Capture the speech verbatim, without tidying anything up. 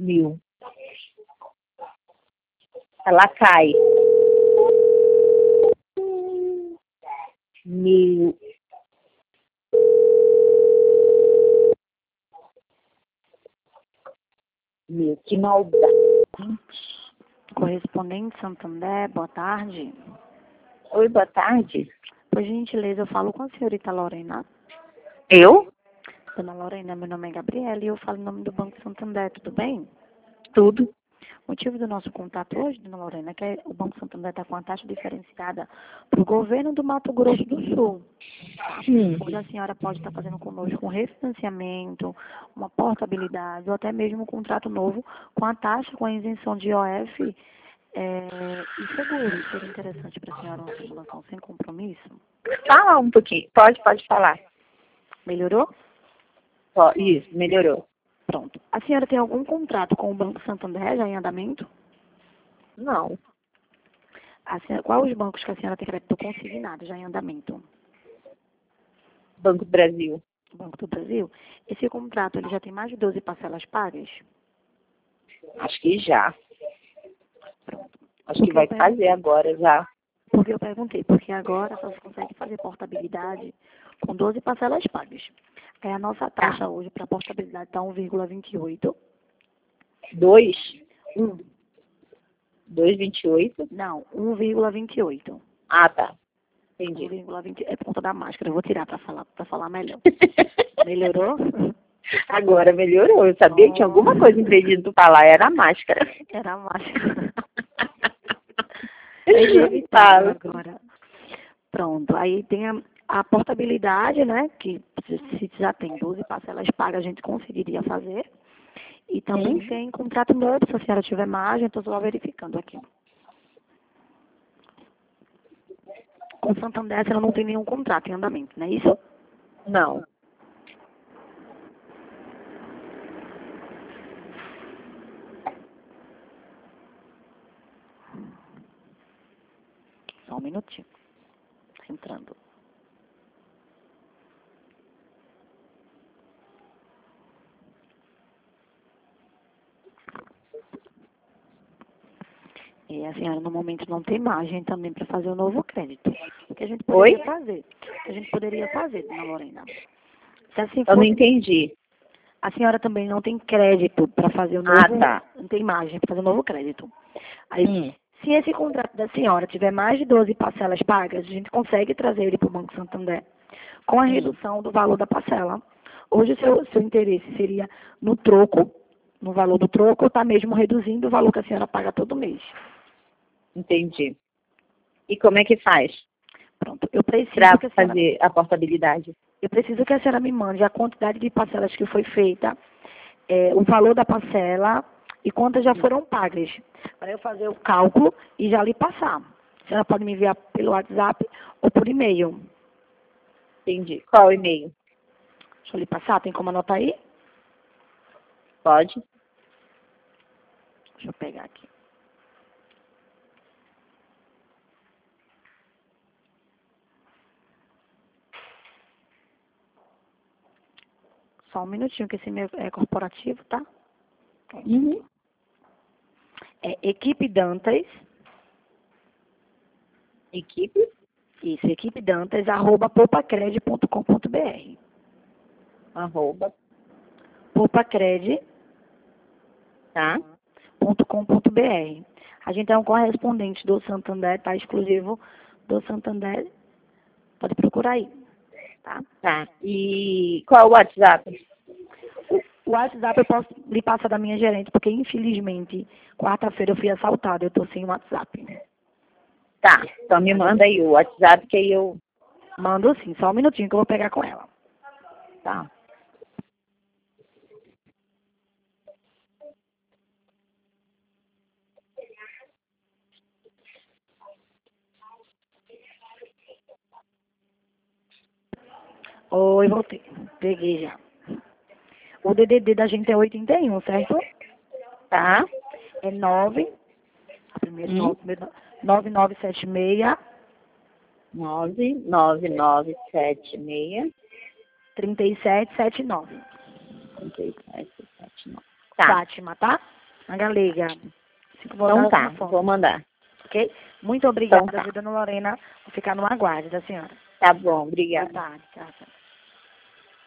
Mil. Ela cai. Mil. Mil. Que maldade. Correspondente Santander, boa tarde. Oi, boa tarde. Por gentileza, eu falo com a senhorita Lorena. Eu? Dona Lorena, meu nome é Gabriela e eu falo em nome do Banco Santander, tudo bem? Tudo. O motivo do nosso contato hoje, Dona Lorena, é que o Banco Santander está com uma taxa diferenciada para o governo do Mato Grosso do Sul. Tá? Hum. Onde a senhora pode estar fazendo conosco um refinanciamento, uma portabilidade ou até mesmo um contrato novo com a taxa, com a isenção de I O F é, e seguro. Seria interessante para a senhora uma simulação sem compromisso? Fala um pouquinho. Pode, pode falar. Melhorou? Ó, isso, melhorou. Pronto. A senhora tem algum contrato com o Banco Santander já em andamento? Não. A senhora, quais os bancos que a senhora tem crédito consignado já em andamento? Banco do Brasil. Banco do Brasil? Esse contrato ele já tem mais de doze parcelas pagas? Acho que já. Pronto. Acho Porque que vai eu fazer agora já. Porque eu perguntei, porque agora só se consegue fazer portabilidade com doze parcelas pagas. Aí a nossa taxa hoje para portabilidade está um vírgula vinte e oito. Dois? Um. dois vírgula vinte e oito? Não, um vírgula vinte e oito. Ah, tá. um Entendi. vírgula vinte é por conta da máscara. Eu vou tirar para falar, para falar melhor. Melhorou? Agora melhorou. Eu sabia que tinha alguma coisa impedindo tu falar. Era a máscara. Era a máscara. É inevitável agora. Pronto. Aí tem a, a portabilidade, né? Que se, se já tem doze parcelas pagas, a gente conseguiria fazer. E também Sim. tem contrato novo, se a senhora tiver margem, estou só verificando aqui. Com Santander, a senhora não tem nenhum contrato em andamento, não é isso? Não. Só um minutinho. Entrando. E a senhora, no momento, não tem margem também para fazer o novo crédito. O que a gente poderia Oi? fazer? O que a gente poderia fazer, dona Lorena? Se assim Eu não fosse, entendi. a senhora também não tem crédito para fazer o Ah, novo, tá. não tem margem para fazer o novo crédito. Aí, Hum. se esse contrato da senhora tiver mais de doze parcelas pagas, a gente consegue trazer ele para o Banco Santander com a Hum. redução do valor da parcela. Hoje, seu, seu interesse seria no troco, no valor do troco, ou está mesmo reduzindo o valor que a senhora paga todo mês? Entendi. E como é que faz Pronto, eu preciso para que a senhora, fazer a portabilidade? eu preciso que a senhora me mande a quantidade de parcelas que foi feita, é, o valor da parcela e quantas já foram pagas, para eu fazer o cálculo e já lhe passar. A senhora pode me enviar pelo WhatsApp ou por e-mail. Entendi. Qual o e-mail? Deixa eu lhe passar, tem como anotar aí? Pode? Deixa eu pegar aqui. Só um minutinho, que esse e-mail é corporativo, tá? Uhum. É Equipe Dantas, Equipe? isso, Equipe Dantas, arroba poupacred ponto com ponto br. Arroba. poupacred Tá? ponto com ponto br. A gente é um correspondente do Santander, tá? Exclusivo do Santander. Pode procurar aí, tá? Tá. E qual o WhatsApp? O WhatsApp eu posso lhe passar da minha gerente, porque infelizmente, quarta-feira eu fui assaltada, eu tô sem WhatsApp. Tá. Então me manda aí o WhatsApp que aí eu... Mando sim, só um minutinho que eu vou pegar com ela. Tá. Oi, voltei. Peguei já. O D D D da gente é oitenta e um, certo? Tá? É nove, primeiro Hum. nove, primeiro nove nove sete seis, nove nove nove sete seis três sete sete nove. três sete sete nove. Tá. Fátima, tá? Na galega. Cinco Então voltadas tá, na foto. vou mandar. Ok? Muito obrigada, Então tá. viu, dona Lorena? Vou ficar no aguardo da senhora. Tá bom, Boa obrigada. tarde. Tchau, tchau.